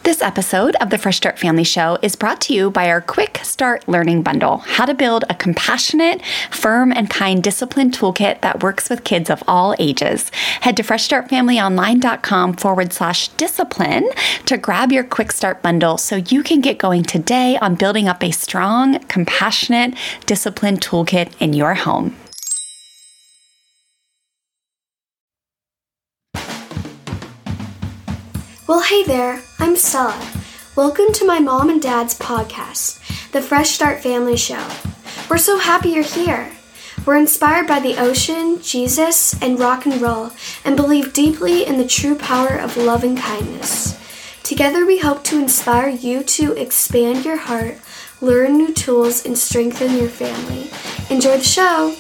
This episode of the Fresh Start Family Show is brought to you by our Quick Start Learning Bundle, how to build a compassionate, firm, and kind discipline toolkit that works with kids of all ages. Head to freshstartfamilyonline.com/discipline to grab your Quick Start Bundle so you can get going today on building up a strong, compassionate discipline toolkit in your home. Well, hey there, I'm Stella. Welcome to my mom and dad's podcast, the Fresh Start Family Show. We're so happy you're here. We're inspired by the ocean, Jesus, and rock and roll, and believe deeply in the true power of love and kindness. Together we hope to inspire you to expand your heart, learn new tools, and strengthen your family. Enjoy the show!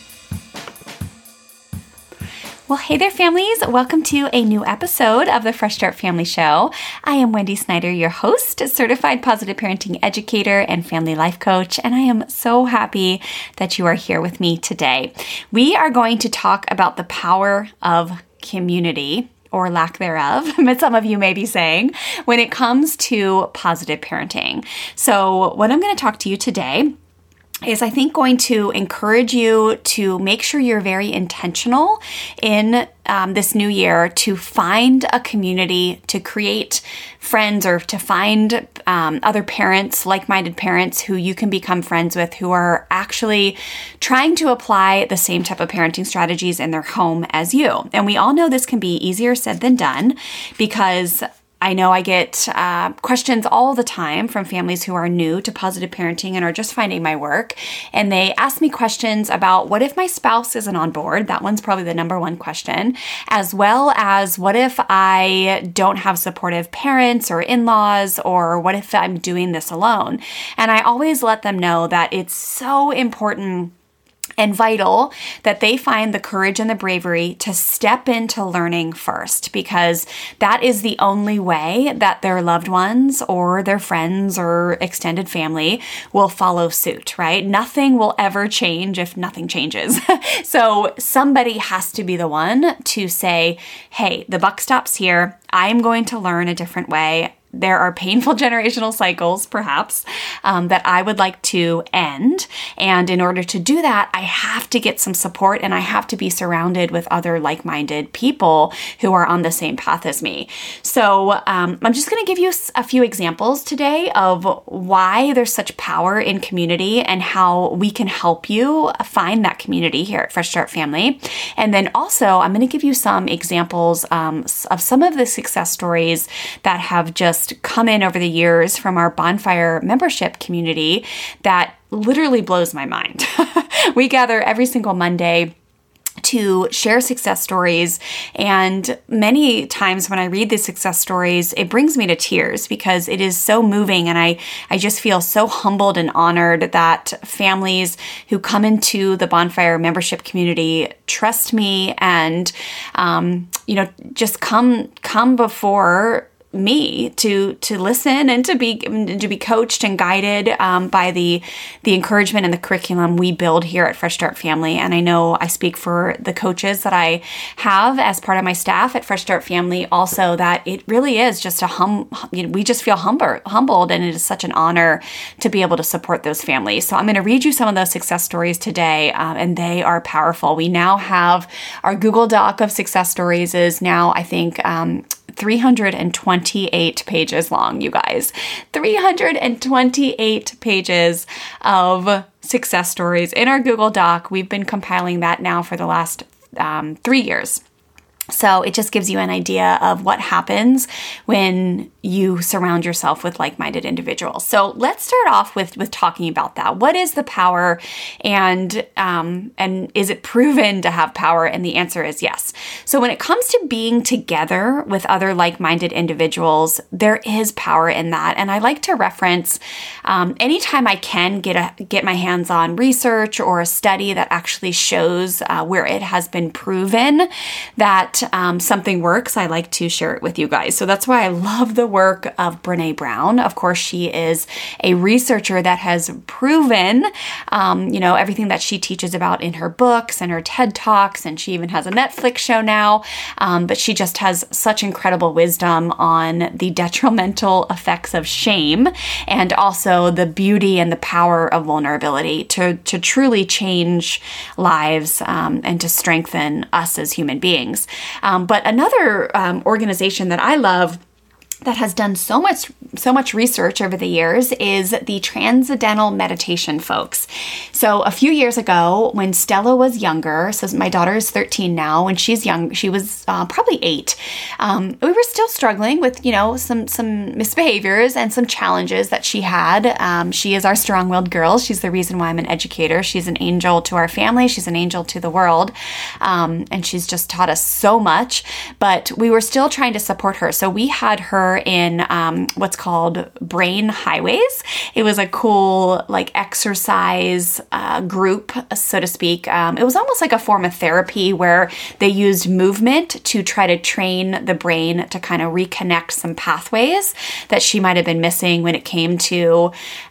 Well, hey there, families. Welcome to a new episode of the Fresh Start Family Show. I am Wendy Snyder, your host, certified positive parenting educator and family life coach, and I am so happy that you are here with me today. We are going to talk about the power of community, or lack thereof, but some of you may be saying, when it comes to positive parenting. So what I'm going to talk to you today is I think going to encourage you to make sure you're very intentional in this new year to find a community, to create friends, or to find other parents, like-minded parents who you can become friends with, who are actually trying to apply the same type of parenting strategies in their home as you. And we all know this can be easier said than done, because I know I get questions all the time from families who are new to positive parenting and are just finding my work. And they ask me questions about, what if my spouse isn't on board? That one's probably the number one question. As well as, what if I don't have supportive parents or in-laws? Or what if I'm doing this alone? And I always let them know that it's so important and vital that they find the courage and the bravery to step into learning first, because that is the only way that their loved ones or their friends or extended family will follow suit, right? Nothing will ever change if nothing changes. So somebody has to be the one to say, hey, the buck stops here. I'm going to learn a different way. There are painful generational cycles, perhaps, that I would like to end. And in order to do that, I have to get some support, and I have to be surrounded with other like-minded people who are on the same path as me. So I'm just going to give you a few examples today of why there's such power in community and how we can help you find that community here at Fresh Start Family. And then also, I'm going to give you some examples of some of the success stories that have just come in over the years from our Bonfire membership community that literally blows my mind. We gather every single Monday to share success stories. And many times when I read these success stories, it brings me to tears because it is so moving. And I just feel so humbled and honored that families who come into the Bonfire membership community trust me and, just come before me to listen and to be coached and guided by the encouragement and the curriculum we build here at Fresh Start Family. And I know I speak for the coaches that I have as part of my staff at Fresh Start Family also, that it really is just we just feel humbled, and it is such an honor to be able to support those families. So I'm going to read you some of those success stories today, and they are powerful. We now have our Google Doc of success stories is now, I think, 328 pages long, you guys. 328 pages of success stories in our Google Doc. We've been compiling that now for the last 3 years. So it just gives you an idea of what happens when you surround yourself with like-minded individuals. So let's start off with talking about that. What is the power, and is it proven to have power? And the answer is yes. So when it comes to being together with other like-minded individuals, there is power in that. And I like to reference anytime I can get my hands on research or a study that actually shows where it has been proven that that something works, I like to share it with you guys. So that's why I love the work of Brené Brown. Of course, she is a researcher that has proven, everything that she teaches about in her books and her TED Talks, and she even has a Netflix show now. But she just has such incredible wisdom on the detrimental effects of shame and also the beauty and the power of vulnerability to truly change lives and to strengthen us as human beings. But another organization that I love that has done so much research over the years is the Transcendental Meditation folks. So a few years ago, when Stella was younger, so my daughter is 13 now, when she's young, she was probably 8. We were still struggling with, some misbehaviors and some challenges that she had. She is our strong-willed girl. She's the reason why I'm an educator. She's an angel to our family. She's an angel to the world. And she's just taught us so much, but we were still trying to support her. So we had her in what's called Brain Highways. It was a cool exercise group, so to speak. It was almost like a form of therapy where they used movement to try to train the brain to kind of reconnect some pathways that she might have been missing when it came to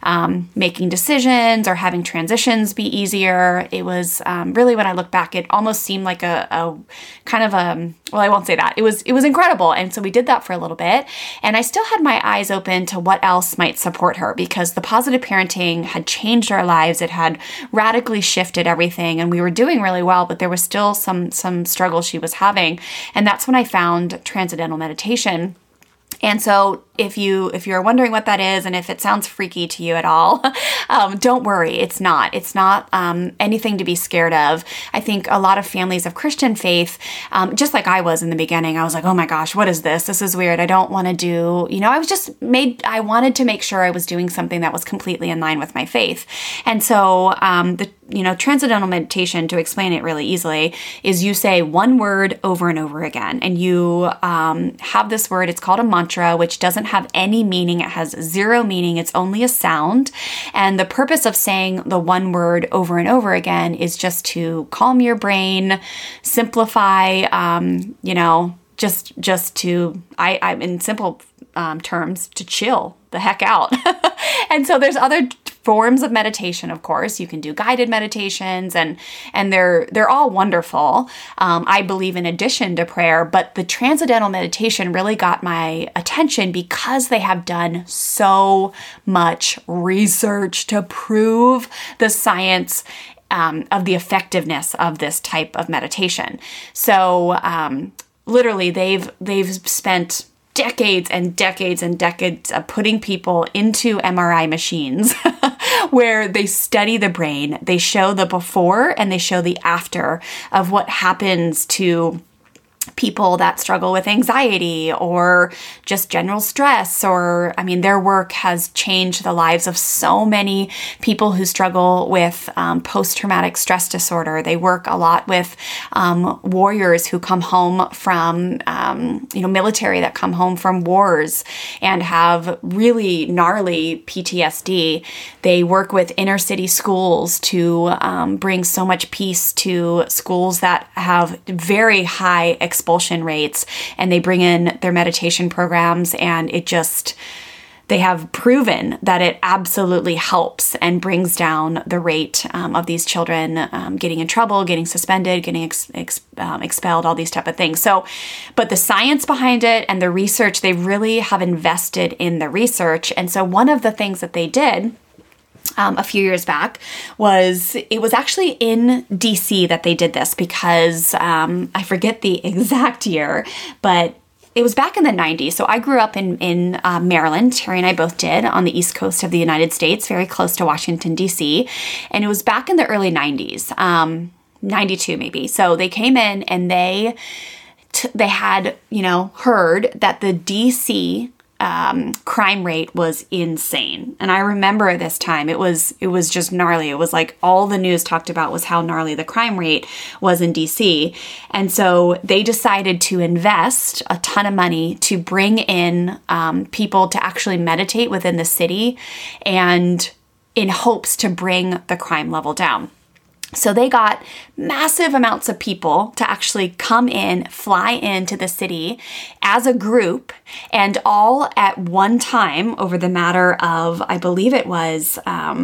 making decisions or having transitions be easier. It was really, when I look back, it almost seemed like a kind of well, I won't say that. It was incredible. And so we did that for a little bit. And I still had my eyes open to what else might support her, because the positive parenting had changed our lives. It had radically shifted everything, and we were doing really well, but there was still some struggles she was having. And that's when I found Transcendental Meditation. And so if you're wondering what that is and if it sounds freaky to you at all, don't worry. It's not anything to be scared of. I think a lot of families of Christian faith, just like I was in the beginning, I was like, oh my gosh, what is this? This is weird. I don't want to do, I wanted to make sure I was doing something that was completely in line with my faith. And so Transcendental Meditation, to explain it really easily, is you say one word over and over again, and you have this word. It's called a mantra, which doesn't have any meaning. It has zero meaning. It's only a sound. And the purpose of saying the one word over and over again is just to calm your brain, simplify, just to, I'm in simple terms, to chill the heck out. And so there's other forms of meditation, of course. You can do guided meditations, and they're all wonderful. I believe in addition to prayer, but the Transcendental Meditation really got my attention because they have done so much research to prove the science of the effectiveness of this type of meditation. So literally, they've spent decades and decades and decades of putting people into MRI machines where they study the brain. They show the before and they show the after of what happens to people that struggle with anxiety or just general stress, or, their work has changed the lives of so many people who struggle with post-traumatic stress disorder. They work a lot with warriors who come home from, military that come home from wars and have really gnarly PTSD. They work with inner city schools to bring so much peace to schools that have very high expulsion rates, and they bring in their meditation programs, and they have proven that it absolutely helps and brings down the rate of these children getting in trouble, getting suspended, getting expelled, all these type of things. So, but the science behind it and the research, they really have invested in the research. And so one of the things that they did a few years back it was actually in DC that they did this, because I forget the exact year, but it was back in the 90s. So I grew up in Maryland. Terry and I both did, on the East Coast of the United States, very close to Washington, D.C. And it was back in the early 90s, 92 maybe. So they came in and they had, heard that the D.C. crime rate was insane. And I remember this time, it was just gnarly. It was like all the news talked about was how gnarly the crime rate was in DC. And so they decided to invest a ton of money to bring in people to actually meditate within the city, and in hopes to bring the crime level down. So they got massive amounts of people to actually come in, fly into the city as a group, and all at one time over the matter of, I believe it was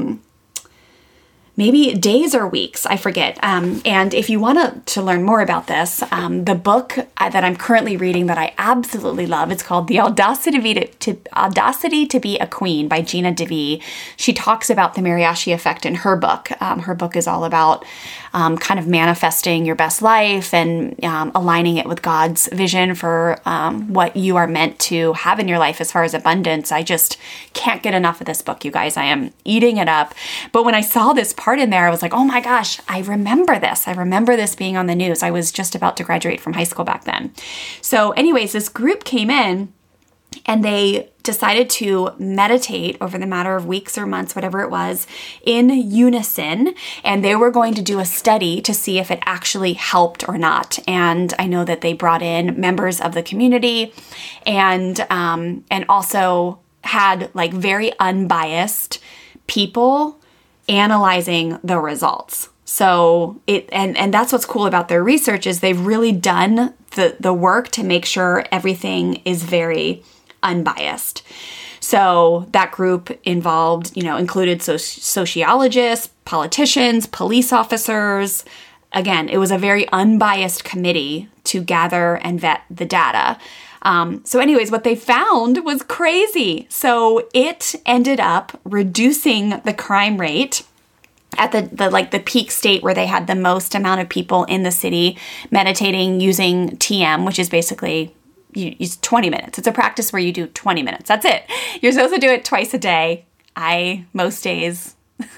maybe days or weeks, I forget. And if you want to learn more about this, the book that I'm currently reading that I absolutely love, it's called The Audacity to Be a Queen by Gina DeVee. She talks about the Mariachi effect in her book. Her book is all about kind of manifesting your best life and aligning it with God's vision for what you are meant to have in your life as far as abundance. I just can't get enough of this book, you guys. I am eating it up. But when I saw this part in there, I was like, oh my gosh, I remember this. I remember this being on the news. I was just about to graduate from high school back then. So anyways, this group came in and they decided to meditate over the matter of weeks or months, whatever it was, in unison. And they were going to do a study to see if it actually helped or not. And I know that they brought in members of the community and also had like very unbiased people analyzing the results. So and that's what's cool about their research is they've really done the work to make sure everything is very unbiased. So that group included sociologists, politicians, police officers. Again, it was a very unbiased committee to gather and vet the data. So anyways, what they found was crazy. So it ended up reducing the crime rate at the peak state where they had the most amount of people in the city meditating using TM, which is basically you use 20 minutes. It's a practice where you do 20 minutes. That's it. You're supposed to do it twice a day. Most days,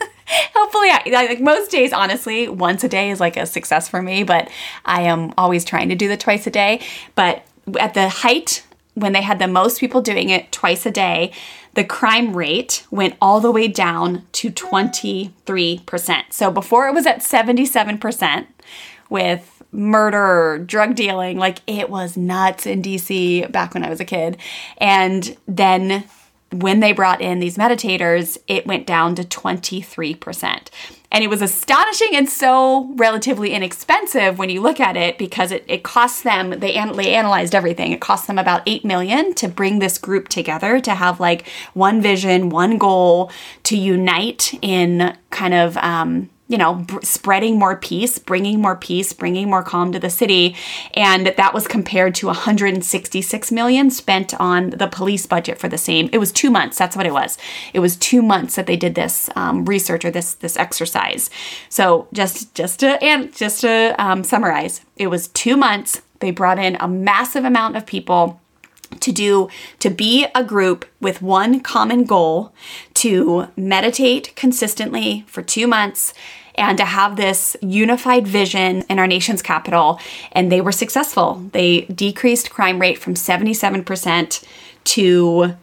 most days, honestly, once a day is like a success for me, but I am always trying to do the twice a day. But at the height, when they had the most people doing it twice a day, the crime rate went all the way down to 23%. So before it was at 77% with murder, drug dealing, like it was nuts in DC back when I was a kid. And then when they brought in these meditators, it went down to 23%. And it was astonishing and so relatively inexpensive when you look at it because it cost them, they analyzed everything. It cost them about $8 million to bring this group together to have like one vision, one goal, to unite in kind of, spreading more peace, bringing more calm to the city. And that was compared to $166 million spent on the police budget for the same. It was 2 months. That's what it was. It was 2 months that they did this research or this exercise. So just to summarize, it was 2 months. They brought in a massive amount of people to be a group with one common goal, to meditate consistently for 2 months and to have this unified vision in our nation's capital. And they were successful. They decreased crime rate from 77% to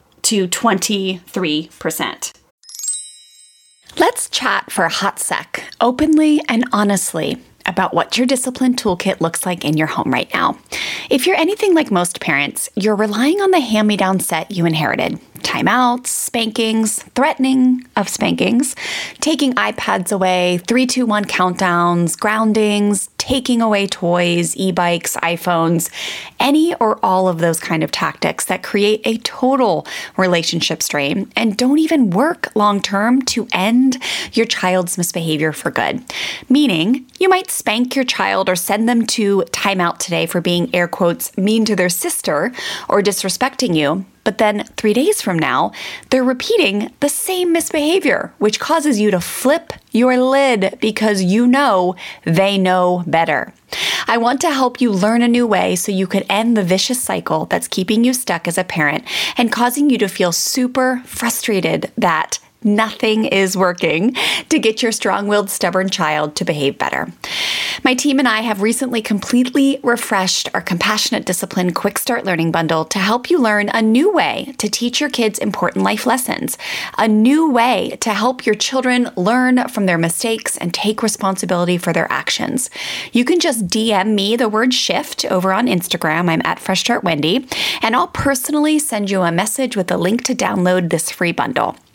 23%. Let's chat for a hot sec, openly and honestly, about what your discipline toolkit looks like in your home right now. If you're anything like most parents, you're relying on the hand-me-down set you inherited. Timeouts, spankings, threatening of spankings, taking iPads away, 3-2-1 countdowns, groundings, taking away toys, e-bikes, iPhones, any or all of those kind of tactics that create a total relationship strain and don't even work long-term to end your child's misbehavior for good. Meaning, you might spank your child or send them to timeout today for being, air quotes, mean to their sister or disrespecting you. But then 3 days from now, they're repeating the same misbehavior, which causes you to flip your lid because you know they know better. I want to help you learn a new way so you could end the vicious cycle that's keeping you stuck as a parent and causing you to feel super frustrated that nothing is working to get your strong-willed, stubborn child to behave better. My team and I have recently completely refreshed our Compassionate Discipline Quick Start Learning Bundle to help you learn a new way to teach your kids important life lessons, a new way to help your children learn from their mistakes and take responsibility for their actions. You can just DM me the word shift over on Instagram. I'm at Fresh Start Wendy, and I'll personally send you a message with a link to download this free bundle.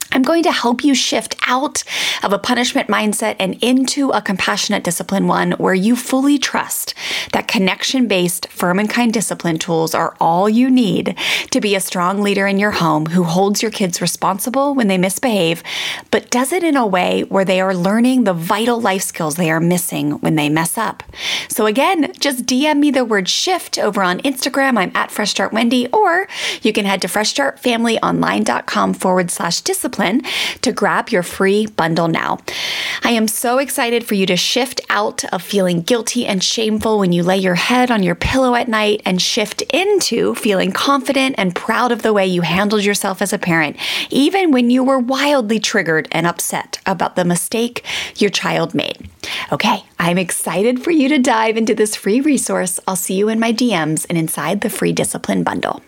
I'm going to help you shift out of a punishment mindset and into a compassionate discipline one where you fully trust that connection-based, firm and kind discipline tools are all you need to be a strong leader in your home who holds your kids responsible when they misbehave, but does it in a way where they are learning the vital life skills they are missing when they mess up. So again, just DM me the word shift over on Instagram. I'm at Fresh Start Wendy, or you can head to freshstartfamilyonline.com/discipline to grab your free bundle now. I am so excited for you to shift out of feeling guilty and shameful when you lay your head on your pillow at night and shift into feeling confident and proud of the way you handled yourself as a parent, even when you were wildly triggered and upset about the mistake your child made. Okay, I'm excited for you to dive into this free resource. I'll see you in my DMs and inside the free discipline bundle.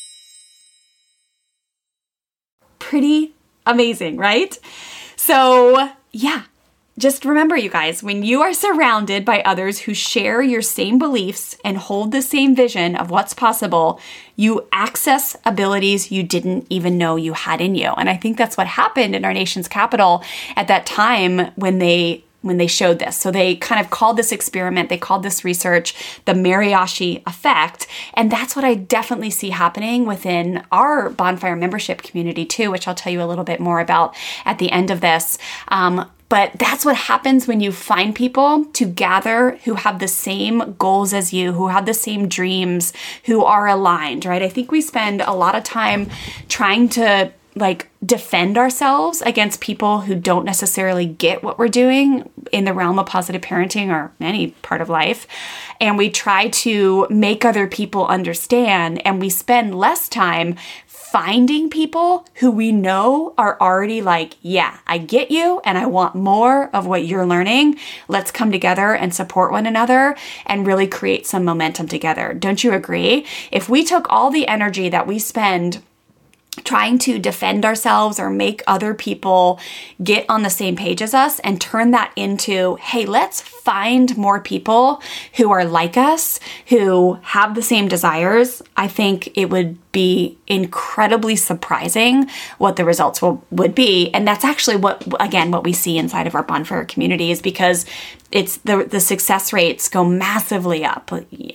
Pretty amazing, right? So yeah, just remember, you guys, when you are surrounded by others who share your same beliefs and hold the same vision of what's possible, you access abilities you didn't even know you had in you. And I think that's what happened in our nation's capital at that time when they showed this. So they kind of called this experiment, they called this research the Mariachi effect. And that's what I definitely see happening within our Bonfire membership community too, which I'll tell you a little bit more about at the end of this. But that's what happens when you find people to gather who have the same goals as you, who have the same dreams, who are aligned, right? I think we spend a lot of time trying to defend ourselves against people who don't necessarily get what we're doing in the realm of positive parenting or any part of life. And we try to make other people understand, and we spend less time finding people who we know are already yeah, I get you and I want more of what you're learning. Let's come together and support one another and really create some momentum together. Don't you agree? If we took all the energy that we spend trying to defend ourselves or make other people get on the same page as us and turn that into, hey, let's find more people who are like us, who have the same desires, I think it would be incredibly surprising what the results would be. And that's actually what we see inside of our Bonfire communities, because it's the success rates go massively up.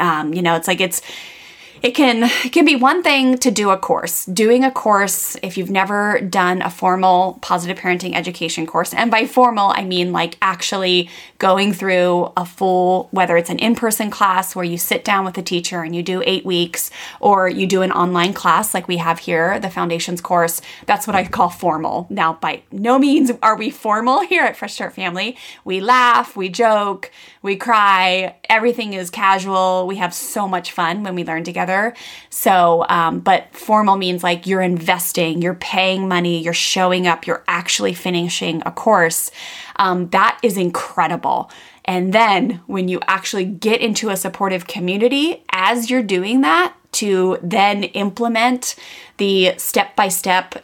It can be one thing to do a course. Doing a course, if you've never done a formal positive parenting education course, and by formal, I mean actually going through a full, whether it's an in-person class where you sit down with a teacher and you do 8 weeks, or you do an online class like we have here, the Foundations course, that's what I call formal. Now, by no means are we formal here at Fresh Start Family. We laugh, we joke, we cry, everything is casual. We have so much fun when we learn together. So, but formal means you're investing, you're paying money, you're showing up, you're actually finishing a course. That is incredible. And then when you actually get into a supportive community, as you're doing that, to then implement the step-by-step,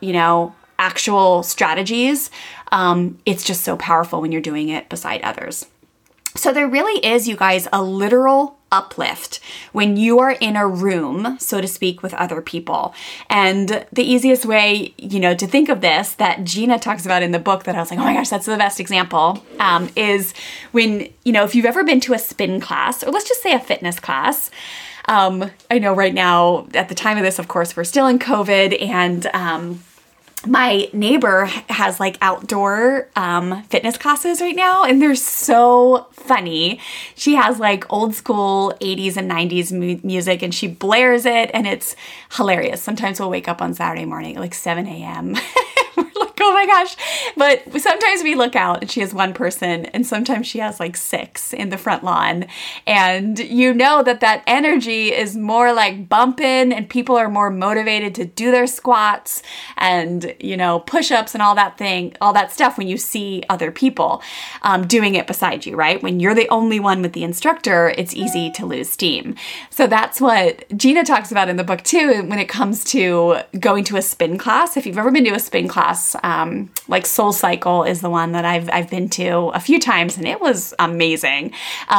actual strategies, it's just so powerful when you're doing it beside others. So there really is, you guys, a literal uplift when you are in a room, so to speak, with other people. And the easiest way, to think of this that Gina talks about in the book that I was like, oh my gosh, that's the best example, is when, if you've ever been to a spin class, or let's just say a fitness class. I know right now, at the time of this, of course, we're still in COVID, and my neighbor has outdoor fitness classes right now, and they're so funny. She has old school 80s and 90s music, and she blares it, and it's hilarious. Sometimes we'll wake up on Saturday morning at 7 a.m. We're like, oh my gosh. But sometimes we look out and she has one person, and sometimes she has 6 in the front lawn. And that energy is more bumping, and people are more motivated to do their squats and, push-ups and all that stuff when you see other people doing it beside you, right? When you're the only one with the instructor, it's easy to lose steam. So that's what Gina talks about in the book too, when it comes to going to a spin class. If you've ever been to a spin class, like Soul Cycle is the one that I've been to a few times, and it was amazing.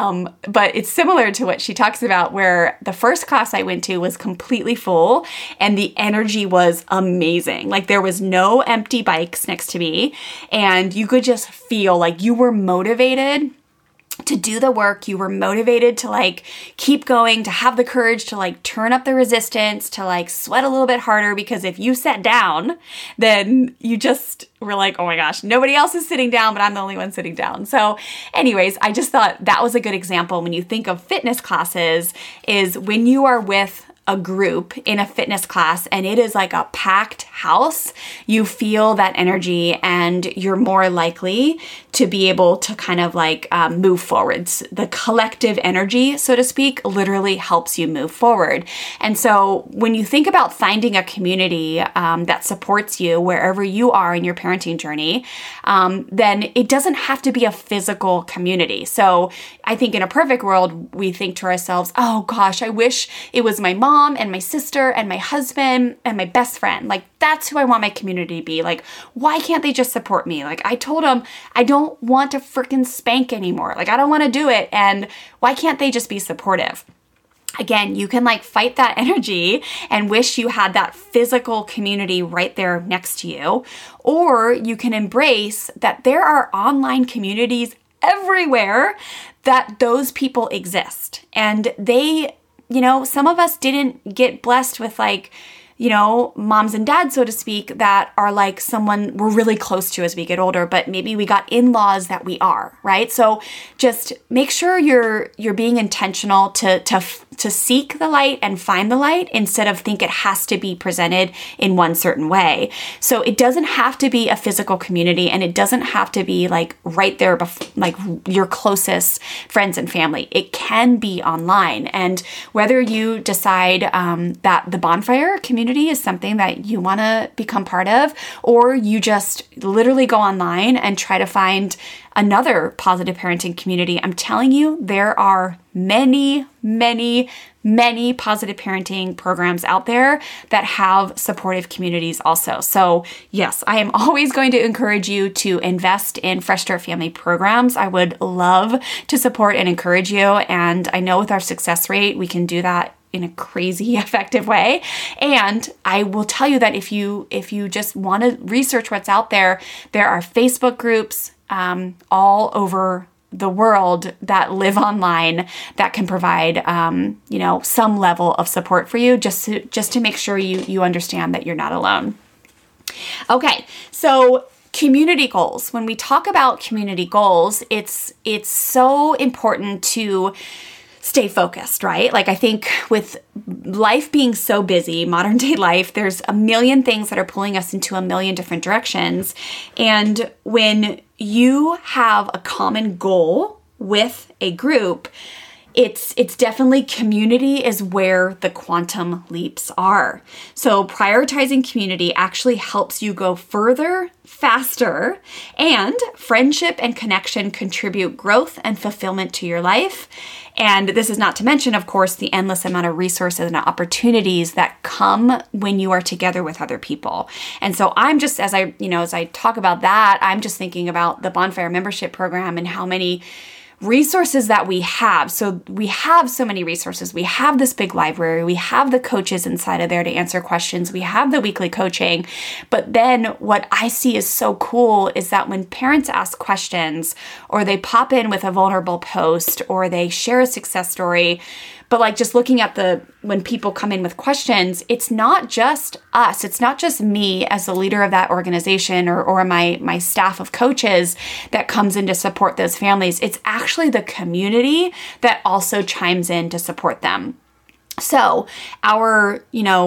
But it's similar to what she talks about, where the first class I went to was completely full and the energy was amazing. Like there was no empty bikes next to me, and you could just feel like you were motivated to do the work. You were motivated to like keep going, to have the courage to like turn up the resistance, to like sweat a little bit harder, because if you sat down, then you just were like, oh my gosh, nobody else is sitting down, but I'm the only one sitting down. So anyways, I just thought that was a good example when you think of fitness classes, is when you are with a group in a fitness class and it is like a packed house, you feel that energy and you're more likely to be able to kind of like move forwards. The collective energy, so to speak, literally helps you move forward. And so when you think about finding a community that supports you wherever you are in your parenting journey, then it doesn't have to be a physical community. So I think in a perfect world, we think to ourselves, oh gosh, I wish it was my mom and my sister and my husband and my best friend. Like that's who I want my community to be. Like, why can't they just support me? Like I told them I don't want to freaking spank anymore. Like I don't want to do it. And why can't they just be supportive? Again, you can like fight that energy and wish you had that physical community right there next to you. Or you can embrace that there are online communities everywhere that those people exist. And they, you know, some of us didn't get blessed with like, you know, moms and dads, so to speak, that are like someone we're really close to as we get older, but maybe we got in-laws that we are, right? So just make sure you're being intentional to seek the light and find the light instead of think it has to be presented in one certain way. So it doesn't have to be a physical community, and it doesn't have to be like right there, like your closest friends and family. It can be online. And whether you decide that the bonfire community is something that you want to become part of, or you just literally go online and try to find another positive parenting community, I'm telling you, there are many, many, many positive parenting programs out there that have supportive communities also. So yes, I am always going to encourage you to invest in Fresh Start Family programs. I would love to support and encourage you. And I know with our success rate, we can do that in a crazy effective way. And I will tell you that if you just want to research what's out there, there are Facebook groups all over the world that live online that can provide, you know, some level of support for you, just to make sure you understand that you're not alone. Okay, so community goals. When we talk about community goals, it's so important to stay focused, right? Like I think with life being so busy, modern day life, there's a million things that are pulling us into a million different directions. And when you have a common goal with a group, it's definitely community is where the quantum leaps are. So prioritizing community actually helps you go further, faster, and friendship and connection contribute growth and fulfillment to your life. And this is not to mention, of course, the endless amount of resources and opportunities that come when you are together with other people. And so I'm just, as I talk about that, I'm just thinking about the Bonfire membership program and how many resources that we have. So we have so many resources. We have this big library. We have the coaches inside of there to answer questions. We have the weekly coaching. But then what I see is so cool is that when parents ask questions, or they pop in with a vulnerable post, or they share a success story, but like just looking at when people come in with questions, it's not just us. It's not just me as the leader of that organization or my staff of coaches that comes in to support those families. It's actually the community that also chimes in to support them. So our,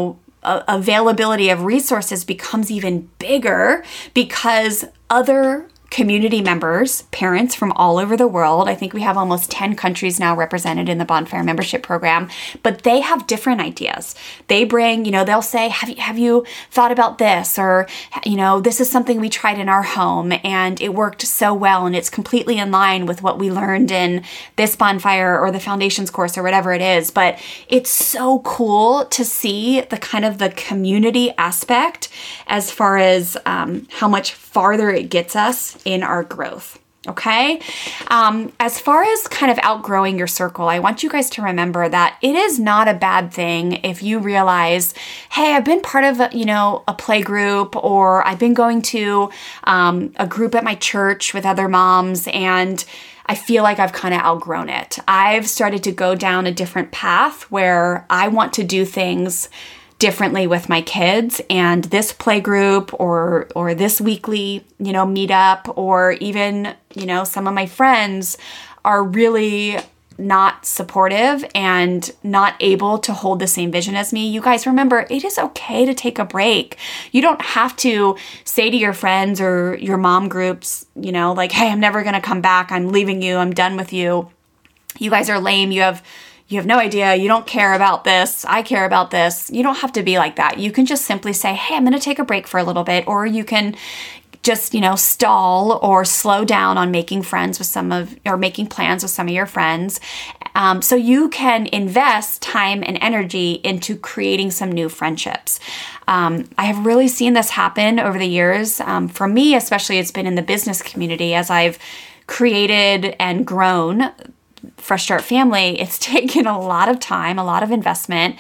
availability of resources becomes even bigger because other community members, parents from all over the world. I think we have almost 10 countries now represented in the Bonfire membership program, but they have different ideas. They bring, they'll say, have you thought about this? Or, this is something we tried in our home and it worked so well and it's completely in line with what we learned in this Bonfire or the Foundations course or whatever it is. But it's so cool to see the kind of the community aspect as far as how much farther it gets us in our growth. Okay. As far as kind of outgrowing your circle, I want you guys to remember that it is not a bad thing if you realize, hey, I've been part of, a play group, or I've been going to a group at my church with other moms, and I feel like I've kind of outgrown it. I've started to go down a different path where I want to do things differently with my kids, and this play group or this weekly, meetup, or even, some of my friends are really not supportive and not able to hold the same vision as me. You guys remember, it is okay to take a break. You don't have to say to your friends or your mom groups, like, hey, I'm never going to come back. I'm leaving you. I'm done with you. You guys are lame. You have no idea. You don't care about this. I care about this. You don't have to be like that. You can just simply say, hey, I'm going to take a break for a little bit. Or you can just, stall or slow down on making plans with some of your friends. So you can invest time and energy into creating some new friendships. I have really seen this happen over the years. For me, especially, it's been in the business community as I've created and grown Fresh Start Family. It's taken a lot of time, a lot of investment.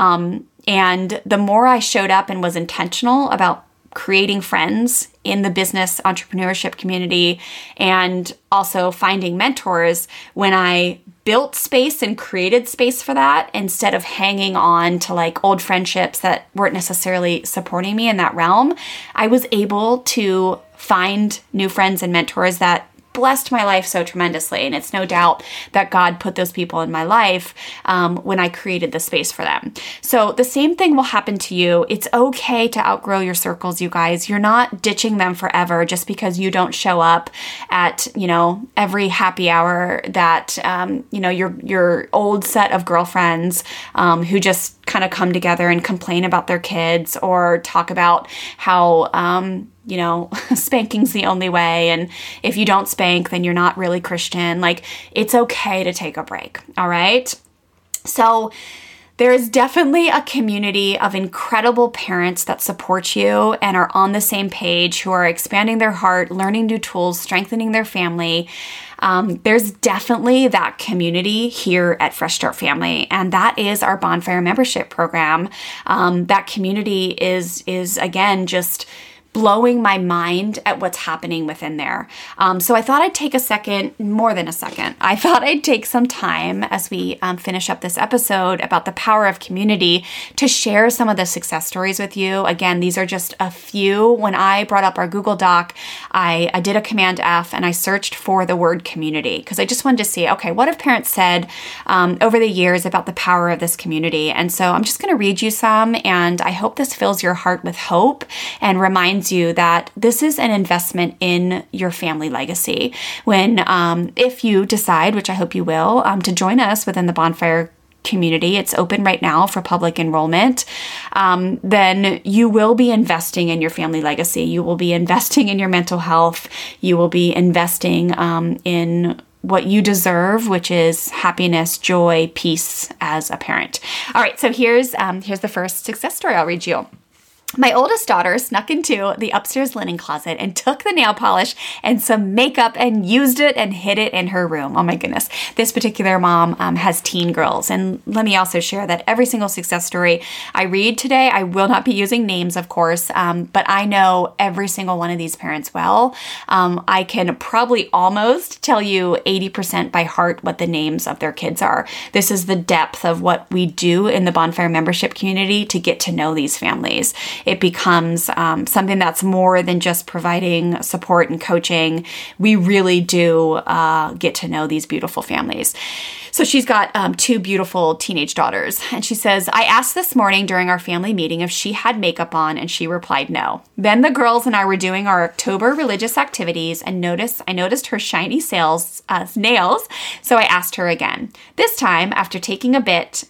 And the more I showed up and was intentional about creating friends in the business entrepreneurship community and also finding mentors, when I built space and created space for that, instead of hanging on to like old friendships that weren't necessarily supporting me in that realm, I was able to find new friends and mentors that blessed my life so tremendously. And it's no doubt that God put those people in my life when I created the space for them. So the same thing will happen to you. It's okay to outgrow your circles, you guys. You're not ditching them forever just because you don't show up at, every happy hour that, your old set of girlfriends who just kind of come together and complain about their kids or talk about how, spanking's the only way. And if you don't spank, then you're not really Christian. Like, it's okay to take a break. All right. So there is definitely a community of incredible parents that support you and are on the same page, who are expanding their heart, learning new tools, strengthening their family. There's definitely that community here at Fresh Start Family, and that is our Bonfire membership program. That community is again, just blowing my mind at what's happening within there. So I thought I'd take more than a second. I thought I'd take some time as we finish up this episode about the power of community to share some of the success stories with you. Again, these are just a few. When I brought up our Google Doc, I did a Command F and I searched for the word community because I just wanted to see, okay, what have parents said over the years about the power of this community? And so I'm just going to read you some, and I hope this fills your heart with hope and reminds you that this is an investment in your family legacy. When, if you decide, which I hope you will, to join us within the Bonfire community, it's open right now for public enrollment, then you will be investing in your family legacy. You will be investing in your mental health. You will be investing in what you deserve, which is happiness, joy, peace as a parent. All right, so here's the first success story I'll read you. My oldest daughter snuck into the upstairs linen closet and took the nail polish and some makeup and used it and hid it in her room. Oh my goodness. This particular mom has teen girls. And let me also share that every single success story I read today, I will not be using names, of course, but I know every single one of these parents well. I can probably almost tell you 80% by heart what the names of their kids are. This is the depth of what we do in the Bonfire membership community to get to know these families. It becomes something that's more than just providing support and coaching. We really do get to know these beautiful families. So she's got two beautiful teenage daughters. And she says, I asked this morning during our family meeting if she had makeup on, and she replied no. Then the girls and I were doing our October religious activities, and I noticed her shiny nails. So I asked her again. This time, after taking a bit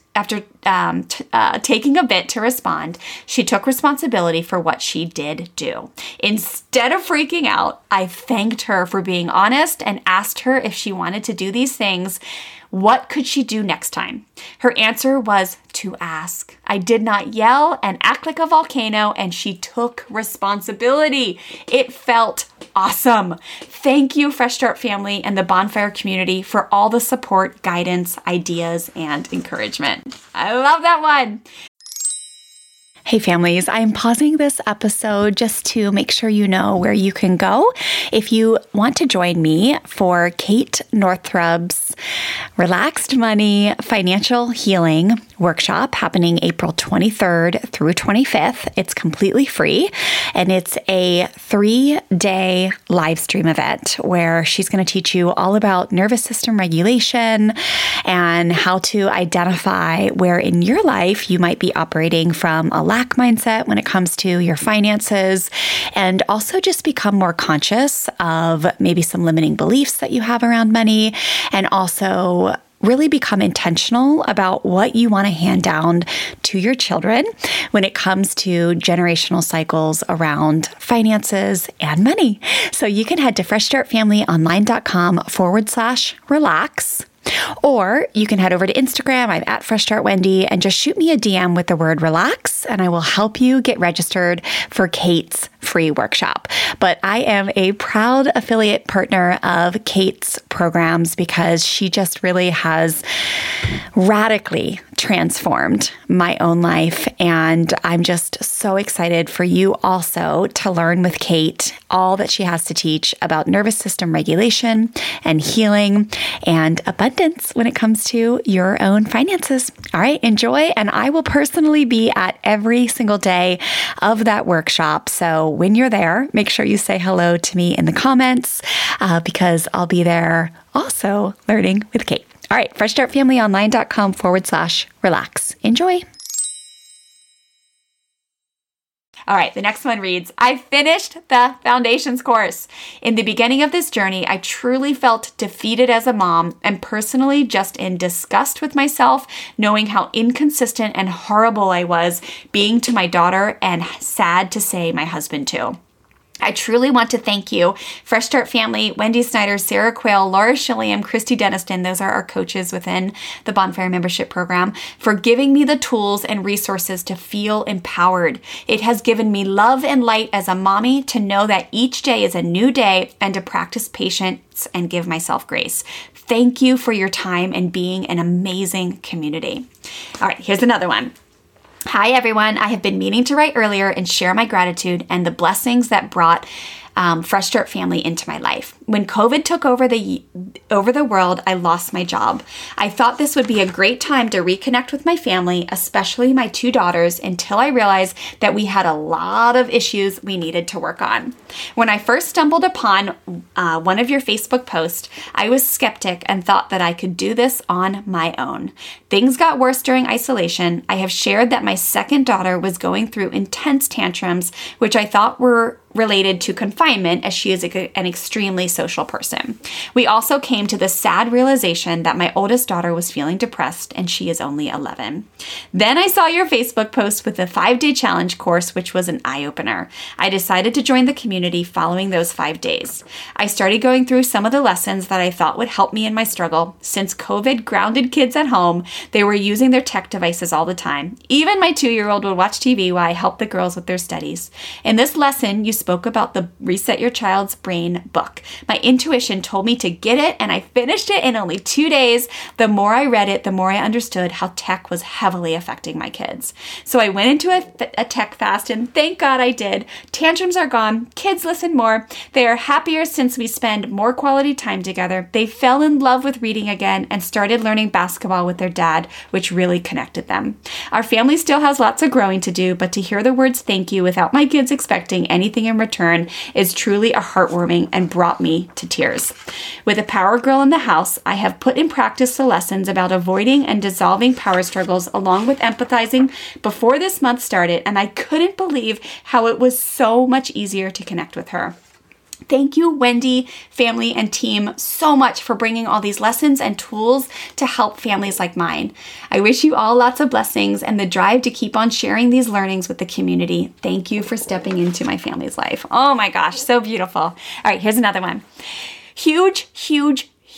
to respond, she took responsibility for what she did do. Instead of freaking out, I thanked her for being honest and asked her if she wanted to do these things What could she do next time? Her answer was to ask. I did not yell and act like a volcano, and she took responsibility. It felt awesome. Thank you, Fresh Start family and the Bonfire community, for all the support, guidance, ideas, and encouragement. I love that one. Hey families, I'm pausing this episode just to make sure you know where you can go if you want to join me for Kate Northrup's Relaxed Money Financial Healing Workshop happening April 23rd through 25th. It's completely free, and it's a 3-day live stream event where she's going to teach you all about nervous system regulation and how to identify where in your life you might be operating from a lack mindset when it comes to your finances, and also just become more conscious of maybe some limiting beliefs that you have around money, and also really become intentional about what you want to hand down to your children when it comes to generational cycles around finances and money. So you can head to freshstartfamilyonline.com/relax. Or you can head over to Instagram. I'm at Fresh Start Wendy, and just shoot me a DM with the word relax, and I will help you get registered for Kate's free workshop. But I am a proud affiliate partner of Kate's programs because she just really has radically transformed my own life. And I'm just so excited for you also to learn with Kate all that she has to teach about nervous system regulation and healing and abundance when it comes to your own finances. All right, enjoy. And I will personally be at every single day of that workshop. So when you're there, make sure you say hello to me in the comments because I'll be there also learning with Kate. All right, freshstartfamilyonline.com/relax. Enjoy. All right, the next one reads, I finished the foundations course. In the beginning of this journey, I truly felt defeated as a mom and personally just in disgust with myself, knowing how inconsistent and horrible I was being to my daughter, and sad to say my husband too. I truly want to thank you, Fresh Start family, Wendy Snyder, Sarah Quayle, Laura Shilliam, Christy Deniston, those are our coaches within the Bonfire membership program, for giving me the tools and resources to feel empowered. It has given me love and light as a mommy to know that each day is a new day and to practice patience and give myself grace. Thank you for your time and being an amazing community. All right, here's another one. Hi, everyone. I have been meaning to write earlier and share my gratitude and the blessings that brought Fresh Start family into my life. When COVID took over the world, I lost my job. I thought this would be a great time to reconnect with my family, especially my 2 daughters, until I realized that we had a lot of issues we needed to work on. When I first stumbled upon one of your Facebook posts, I was skeptic and thought that I could do this on my own. Things got worse during isolation. I have shared that my second daughter was going through intense tantrums, which I thought were related to confinement, as she is an extremely social person. We also came to the sad realization that my oldest daughter was feeling depressed, and she is only 11. Then I saw your Facebook post with the 5-day challenge course, which was an eye-opener. I decided to join the community following those 5 days. I started going through some of the lessons that I thought would help me in my struggle. Since COVID grounded kids at home, they were using their tech devices all the time. Even my 2-year-old would watch TV while I helped the girls with their studies. In this lesson, you spoke about the Reset Your Child's Brain book. My intuition told me to get it, and I finished it in only 2 days. The more I read it, the more I understood how tech was heavily affecting my kids. So I went into a tech fast, and thank God I did. Tantrums are gone. Kids listen more. They are happier since we spend more quality time together. They fell in love with reading again and started learning basketball with their dad, which really connected them. Our family still has lots of growing to do, but to hear the words thank you without my kids expecting anything in return is truly a heartwarming and brought me to tears. With a power girl in the house, I have put in practice the lessons about avoiding and dissolving power struggles along with empathizing before this month started, and I couldn't believe how it was so much easier to connect with her. Thank you, Wendy, family, and team so much for bringing all these lessons and tools to help families like mine. I wish you all lots of blessings and the drive to keep on sharing these learnings with the community. Thank you for stepping into my family's life. Oh my gosh, so beautiful. All right, here's another one. Huge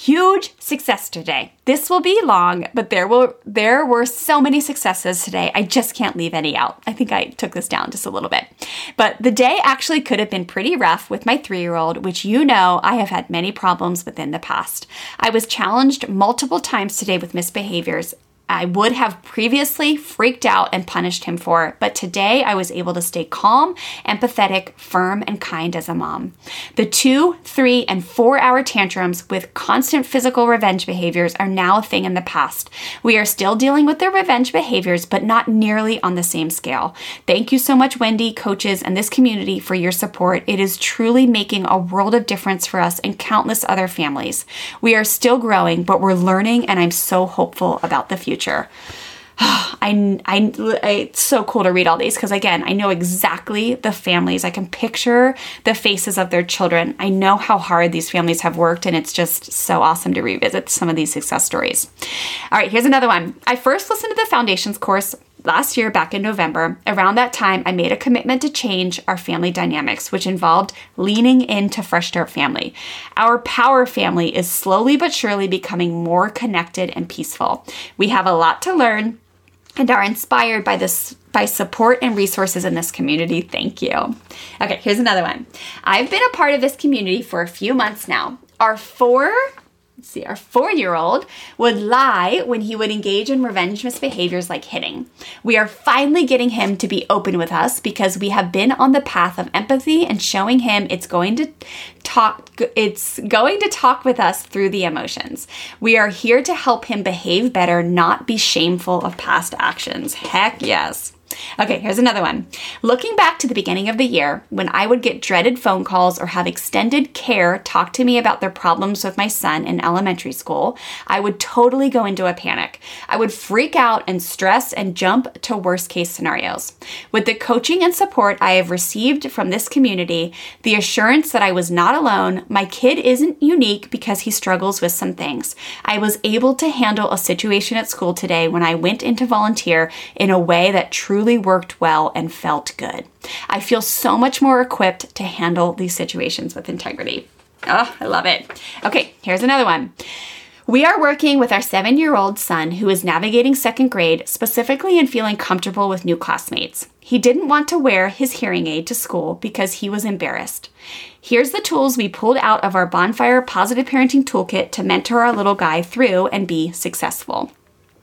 Huge success today. This will be long, but there were so many successes today. I just can't leave any out. I think I took this down just a little bit. But the day actually could have been pretty rough with my 3-year-old, which I have had many problems with in the past. I was challenged multiple times today with misbehaviors I would have previously freaked out and punished him for, but today I was able to stay calm, empathetic, firm, and kind as a mom. The 2, 3, and 4-hour tantrums with constant physical revenge behaviors are now a thing in the past. We are still dealing with their revenge behaviors, but not nearly on the same scale. Thank you so much, Wendy, coaches, and this community for your support. It is truly making a world of difference for us and countless other families. We are still growing, but we're learning, and I'm so hopeful about the future. It's so cool to read all these because, again, I know exactly the families. I can picture the faces of their children. I know how hard these families have worked, and it's just so awesome to revisit some of these success stories. All right, here's another one. I first listened to the Foundations course last year, back in November. Around that time, I made a commitment to change our family dynamics, which involved leaning into Fresh Start Family. Our power family is slowly but surely becoming more connected and peaceful. We have a lot to learn and are inspired by support and resources in this community. Thank you. Okay, here's another one. I've been a part of this community for a few months now. Our 4-year-old would lie when he would engage in revenge misbehaviors like hitting. We are finally getting him to be open with us because we have been on the path of empathy and showing him it's going to talk with us through the emotions. We are here to help him behave better, not be shameful of past actions. Heck yes. Okay, here's another one. Looking back to the beginning of the year, when I would get dreaded phone calls or have extended care talk to me about their problems with my son in elementary school, I would totally go into a panic. I would freak out and stress and jump to worst case scenarios. With the coaching and support I have received from this community, the assurance that I was not alone, my kid isn't unique because he struggles with some things. I was able to handle a situation at school today when I went into volunteer in a way that truly worked well and felt good. I feel so much more equipped to handle these situations with integrity. Oh, I love it. Okay, here's another one. We are working with our 7-year-old son who is navigating 2nd grade, specifically in feeling comfortable with new classmates. He didn't want to wear his hearing aid to school because he was embarrassed. Here's the tools we pulled out of our Bonfire Positive Parenting Toolkit to mentor our little guy through and be successful.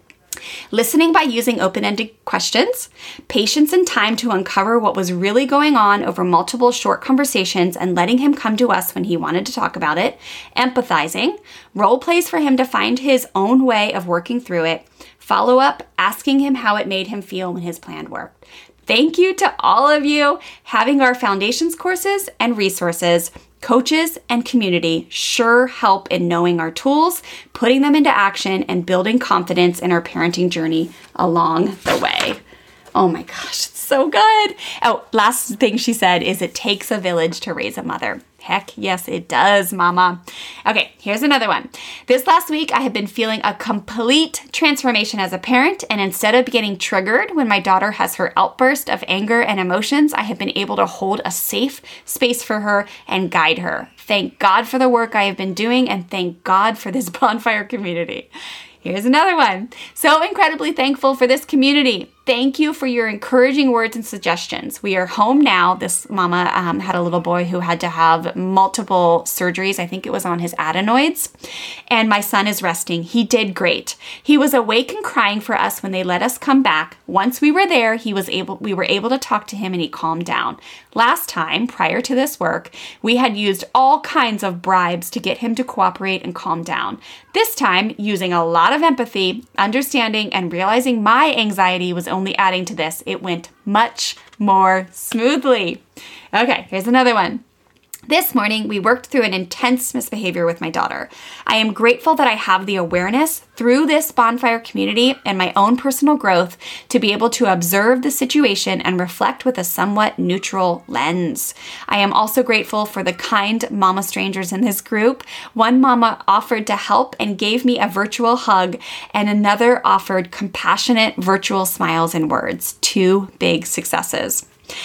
Listening by using open-ended questions, patience and time to uncover what was really going on over multiple short conversations and letting him come to us when he wanted to talk about it, empathizing, role plays for him to find his own way of working through it, follow-up, asking him how it made him feel when his plan worked. Thank you to all of you. Having our Foundations courses and resources, coaches, and community sure help in knowing our tools, putting them into action, and building confidence in our parenting journey along the way. Oh my gosh, it's so good. Oh, last thing she said is it takes a village to raise a mother. Heck yes, it does, mama. Okay, here's another one. This last week, I have been feeling a complete transformation as a parent, and instead of getting triggered when my daughter has her outburst of anger and emotions, I have been able to hold a safe space for her and guide her. Thank God for the work I have been doing, and thank God for this Bonfire community. Here's another one. So incredibly thankful for this community. Thank you for your encouraging words and suggestions. We are home now. This mama had a little boy who had to have multiple surgeries. I think it was on his adenoids. And my son is resting. He did great. He was awake and crying for us when they let us come back. Once we were there, we were able to talk to him and he calmed down. Last time, prior to this work, we had used all kinds of bribes to get him to cooperate and calm down. This time, using a lot of empathy, understanding, and realizing my anxiety was only adding to this, it went much more smoothly. Okay, here's another one. This morning, we worked through an intense misbehavior with my daughter. I am grateful that I have the awareness through this Bonfire community and my own personal growth to be able to observe the situation and reflect with a somewhat neutral lens. I am also grateful for the kind mama strangers in this group. One mama offered to help and gave me a virtual hug, and another offered compassionate virtual smiles and words. 2 big successes.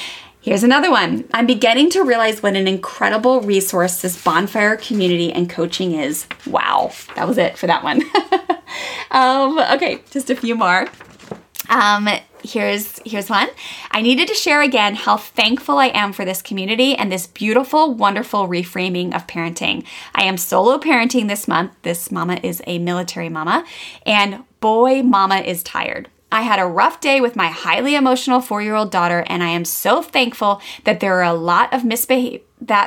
Here's another one. I'm beginning to realize what an incredible resource this bonfire community and coaching is. Wow. That was it for that one. Okay, just a few more. Here's one. I needed to share again how thankful I am for this community and this beautiful, wonderful reframing of parenting. I am solo parenting this month. This mama is a military mama, and boy, mama is tired. I had a rough day with my highly emotional 4-year-old daughter, and I am so thankful that through a lot of misbehavior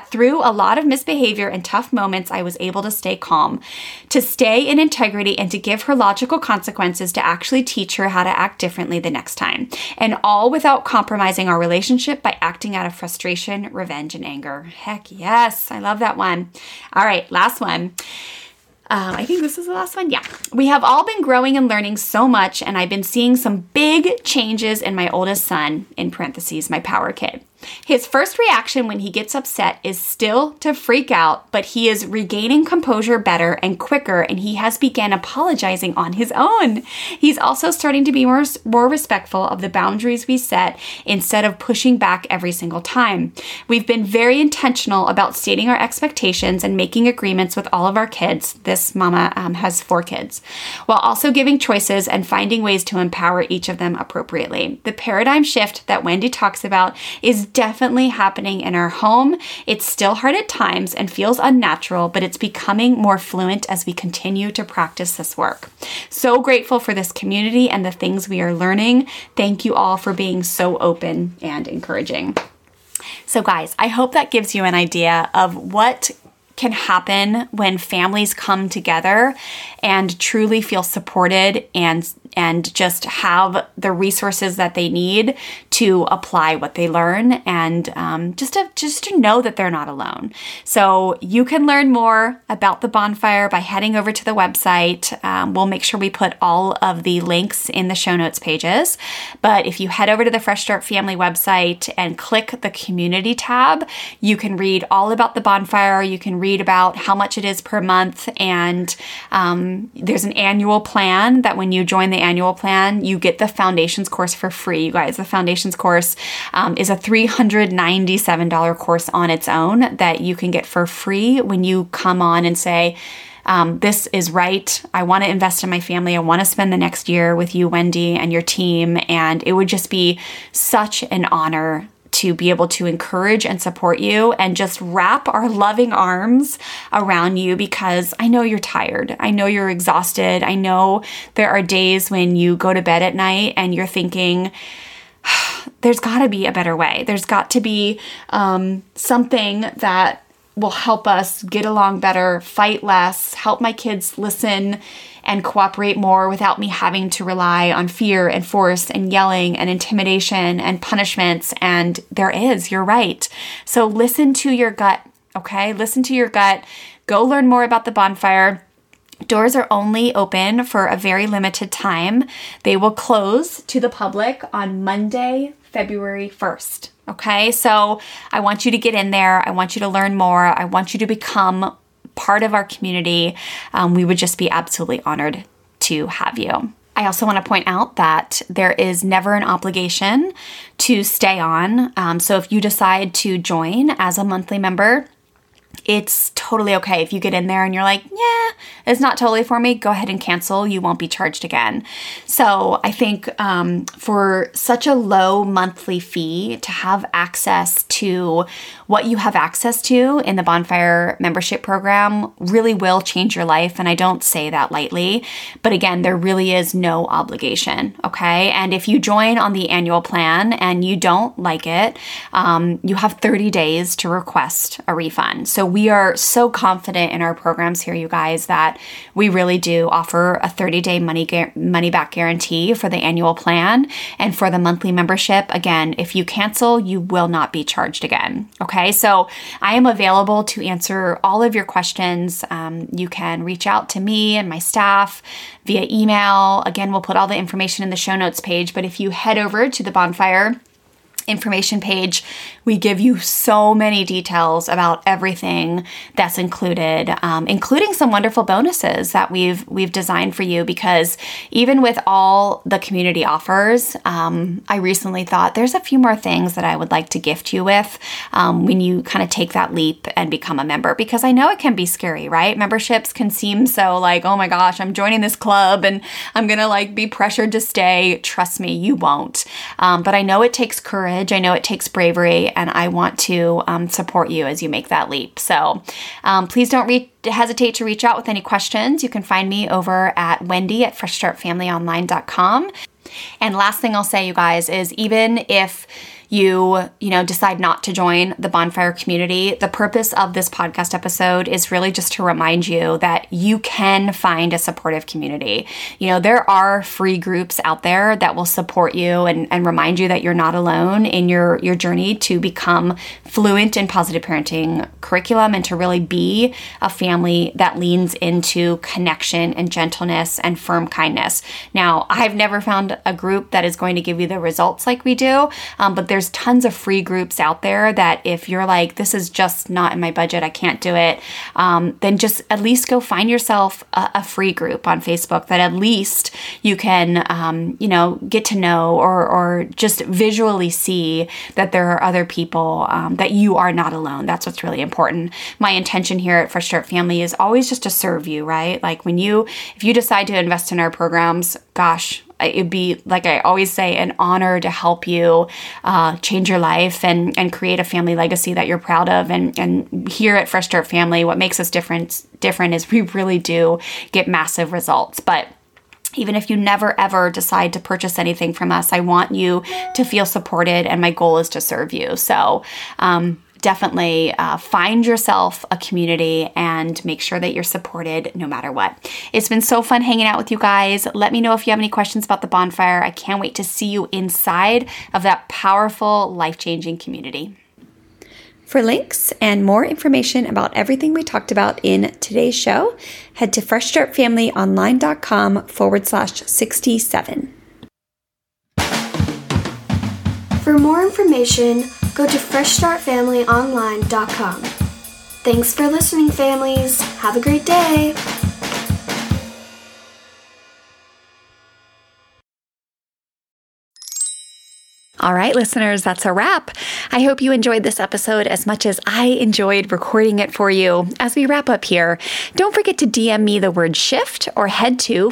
and tough moments, I was able to stay calm, to stay in integrity, and to give her logical consequences to actually teach her how to act differently the next time. And all without compromising our relationship by acting out of frustration, revenge, and anger. Heck yes, I love that one. All right, last one. I think this is the last one. Yeah. We have all been growing and learning so much, and I've been seeing some big changes in my oldest son, in parentheses, my power kid. His first reaction when he gets upset is still to freak out, but he is regaining composure better and quicker, and he has begun apologizing on his own. He's also starting to be more respectful of the boundaries we set instead of pushing back every single time. We've been very intentional about stating our expectations and making agreements with all of our kids. This mama has 4 kids, while also giving choices and finding ways to empower each of them appropriately. The paradigm shift that Wendy talks about is definitely happening in our home. It's still hard at times and feels unnatural, but it's becoming more fluent as we continue to practice this work. So grateful for this community and the things we are learning. Thank you all for being so open and encouraging. So guys, I hope that gives you an idea of what can happen when families come together and truly feel supported and just have the resources that they need to apply what they learn, and just to know that they're not alone. So you can learn more about the bonfire by heading over to the website. We'll make sure we put all of the links in the show notes pages. But if you head over to the Fresh Start Family website and click the community tab, you can read all about the bonfire. You can read about how much it is per month, and there's an annual plan that when you join the annual plan, you get the Foundations course for free. You guys, the Foundations course is a $397 course on its own that you can get for free when you come on and say, this is right. I want to invest in my family. I want to spend the next year with you, Wendy, and your team. And it would just be such an honor to be able to encourage and support you and just wrap our loving arms around you, because I know you're tired. I know you're exhausted. I know there are days when you go to bed at night and you're thinking, there's got to be a better way. There's got to be something that will help us get along better, fight less, help my kids listen and cooperate more without me having to rely on fear and force and yelling and intimidation and punishments. And you're right. So listen to your gut, okay? Listen to your gut. Go learn more about the bonfire. Doors are only open for a very limited time. They will close to the public on Monday, February 1st. Okay, so I want you to get in there. I want you to learn more. I want you to become part of our community. We would just be absolutely honored to have you. I also want to point out that there is never an obligation to stay on. So if you decide to join as a monthly member, it's totally okay. If you get in there and you're like, yeah, it's not totally for me, go ahead and cancel. You won't be charged again. So I think for such a low monthly fee to have access to what you have access to in the Bonfire membership program really will change your life. And I don't say that lightly, but again, there really is no obligation. Okay. And if you join on the annual plan and you don't like it, you have 30 days to request a refund. So we are so confident in our programs here, you guys, that we really do offer a 30-day money back guarantee for the annual plan. And for the monthly membership, again, if you cancel, you will not be charged again. Okay, so I am available to answer all of your questions. You can reach out to me and my staff via email. Again, we'll put all the information in the show notes page, but if you head over to the Bonfire information page, we give you so many details about everything that's included, including some wonderful bonuses that we've designed for you. Because even with all the community offers, I recently thought there's a few more things that I would like to gift you with when you kind of take that leap and become a member. Because I know it can be scary, right? Memberships can seem so like, oh my gosh, I'm joining this club and I'm gonna like be pressured to stay. Trust me, you won't. But I know it takes courage. I know it takes bravery, and I want to support you as you make that leap. So please don't hesitate to reach out with any questions. You can find me over at Wendy@FreshStartFamilyOnline.com. And last thing I'll say, you guys, is even if you decide not to join the Bonfire community, the purpose of this podcast episode is really just to remind you that you can find a supportive community. There are free groups out there that will support you and remind you that you're not alone in your journey to become fluent in positive parenting curriculum and to really be a family that leans into connection and gentleness and firm kindness. Now, I've never found a group that is going to give you the results like we do, but there's tons of free groups out there that if you're like, this is just not in my budget, I can't do it, then just at least go find yourself a free group on Facebook that at least you can, get to know or just visually see that there are other people, that you are not alone. That's what's really important. My intention here at Fresh Start Family is always just to serve you, right? Like if you decide to invest in our programs, gosh, it'd be, like I always say, an honor to help you change your life and create a family legacy that you're proud of. And here at Fresh Start Family, what makes us different is we really do get massive results. But even if you never ever decide to purchase anything from us, I want you to feel supported, and my goal is to serve you. So definitely find yourself a community and make sure that you're supported no matter what. It's been so fun hanging out with you guys. Let me know if you have any questions about the Bonfire. I can't wait to see you inside of that powerful, life-changing community. For links and more information about everything we talked about in today's show, head to freshstartfamilyonline.com/67. For more information, go to freshstartfamilyonline.com. Thanks for listening, families. Have a great day. All right, listeners, that's a wrap. I hope you enjoyed this episode as much as I enjoyed recording it for you. As we wrap up here, don't forget to DM me the word shift or head to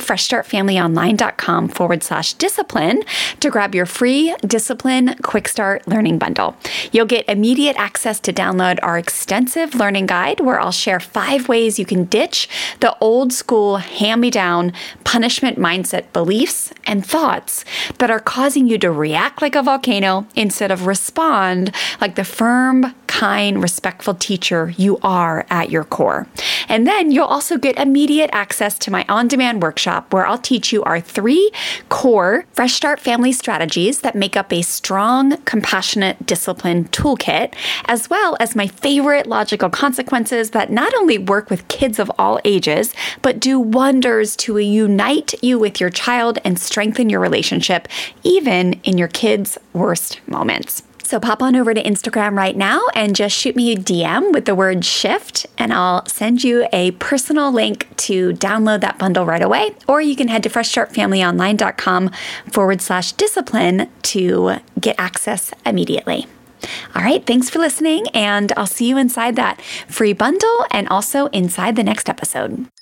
freshstartfamilyonline.com/discipline to grab your free Discipline Quick Start Learning Bundle. You'll get immediate access to download our extensive learning guide where I'll share 5 ways you can ditch the old school hand-me-down punishment mindset beliefs and thoughts that are causing you to react like a volcano instead of respond like the firm, kind, respectful teacher you are at your core. And then you'll also get immediate access to my on-demand workshop where I'll teach you our 3 core Fresh Start Family strategies that make up a strong, compassionate discipline toolkit, as well as my favorite logical consequences that not only work with kids of all ages, but do wonders to unite you with your child and strengthen your relationship, even in your kids' worst moments. So pop on over to Instagram right now and just shoot me a DM with the word shift, and I'll send you a personal link to download that bundle right away. Or you can head to freshstartfamilyonline.com/discipline to get access immediately. All right, thanks for listening, and I'll see you inside that free bundle and also inside the next episode.